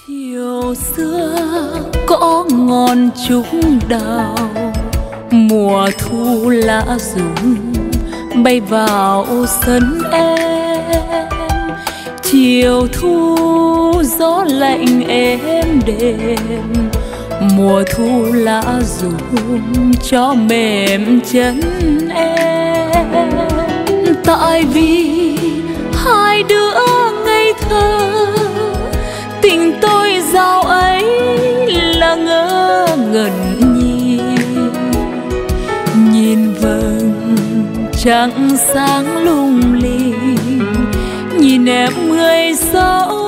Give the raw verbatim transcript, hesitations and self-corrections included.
Chiều xưa có ngọn trúc đào, mùa thu lá rụng bay vào sân em. Chiều thu gió lạnh êm đềm, mùa thu lá rụng cho mềm chân em. Tại vì hai đứa ngây thơ, tình tôi dạo ấy là ngỡ ngẩn nhìn. Nhìn vầng trăng sáng lung linh, nhìn em người dấu